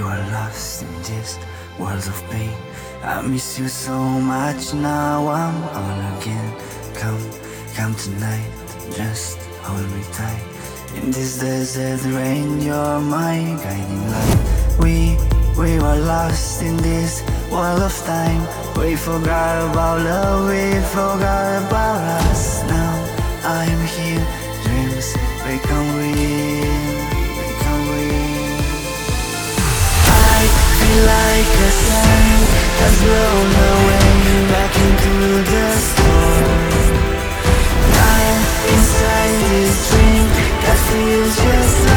were lost in this world of pain. I miss you so much, now I'm all again. Come tonight, just hold me tight. In this desert rain, you're my guiding light. We were lost in this world of time. We forgot about love, we forgot about us. Now I'm here, dreams become real, become real. I feel like a sun has blown away back into the storm. I'm inside this dream that feels just